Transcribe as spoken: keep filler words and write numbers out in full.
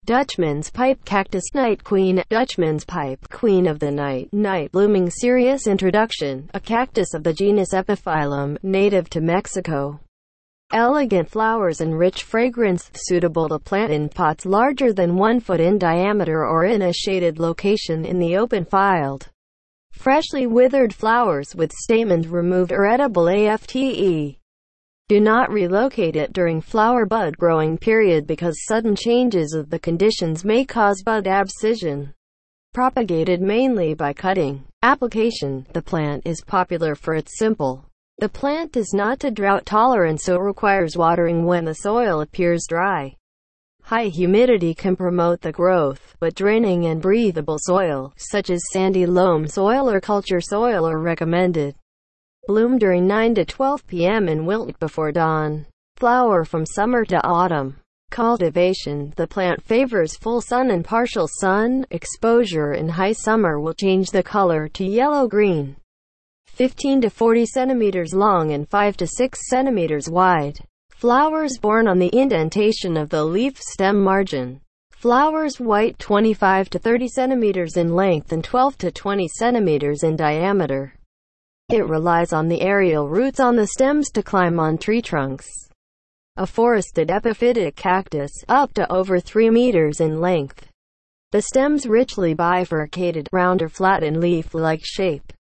Dutchman's Pipe Cactus Night Queen. Dutchman's Pipe, Queen of the Night, night blooming cereus. Introduction. A cactus of the genus Epiphyllum, native to Mexico. Elegant flowers and rich fragrance, suitable to plant in pots larger than one foot in diameter or in a shaded location in the open field. Freshly withered flowers with stamens removed are edible. After. Do not relocate it during flower bud growing period because sudden changes of the conditions may cause bud abscission. Propagated mainly by cutting. Application. The plant is popular for its simple. The plant is not to drought tolerant, so requires watering when the soil appears dry. High humidity can promote the growth, but draining and breathable soil, such as sandy loam soil or culture soil, are recommended. Bloom during nine to twelve p m and wilt before dawn. Flower from summer to autumn. Cultivation. The plant favors full sun and partial sun exposure. In high summer will change the color to yellow-green. fifteen to forty centimeters long and five to six centimeters wide. Flowers borne on the indentation of the leaf stem margin. Flowers white, twenty-five to thirty centimeters in length and twelve to twenty centimeters in diameter. It relies on the aerial roots on the stems to climb on tree trunks. A forested epiphytic cactus, up to over three meters in length. The stems richly bifurcated, round or flat in leaf-like shape.